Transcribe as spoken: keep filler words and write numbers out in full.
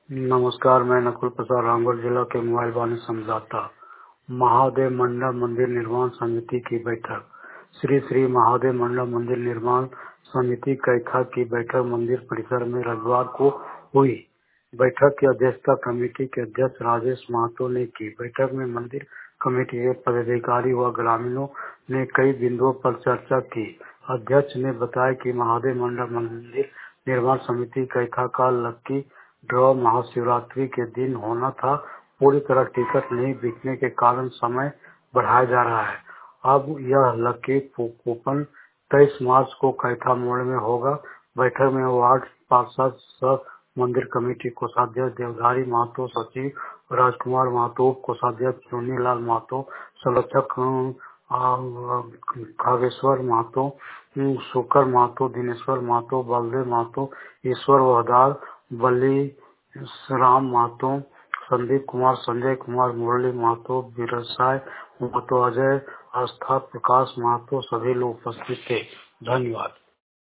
नमस्कार, मैं नकुल प्रसाद रामगढ़ जिला के मोबाइल वाणी समझाता। महादेव मंडल मंदिर निर्माण समिति की बैठक। श्री श्री महादेव मंडल मंदिर निर्माण समिति कैथा की बैठक मंदिर परिसर में रविवार को हुई। बैठक की अध्यक्षता कमेटी के अध्यक्ष राजेश महतो ने की। बैठक में मंदिर कमेटी के पदाधिकारी व ग्रामीणों ने कई बिंदुओं पर चर्चा की। अध्यक्ष ने बताया कि महादेव मंडल मंदिर निर्माण समिति कैथा का लक्की ड्रॉ महाशिवरात्रि के दिन होना था। पूरी तरह टिकट नहीं बिकने के कारण समय बढ़ाया जा रहा है। अब यह लकी कूपन तेईस मार्च को कैथा मोड़ में होगा। बैठक में वार्ड पार्षद सह मंदिर कमेटी कोषाध्यक्ष देवधारी महतो, सचिव राजकुमार महतो, उप कोषाध्यक्ष चुन्नीलाल महतो, संरक्षक खागेश्वर महतो, शुकर महतो, दिनेश्वर महतो, बलदेव महतो, ईश्वर वहदार, बली राम महतो, संदीप कुमार, संजय कुमार, मुरली महतो, बिरसाय महतो, अजय आस्था, प्रकाश महतो सभी लोग उपस्थित थे। धन्यवाद।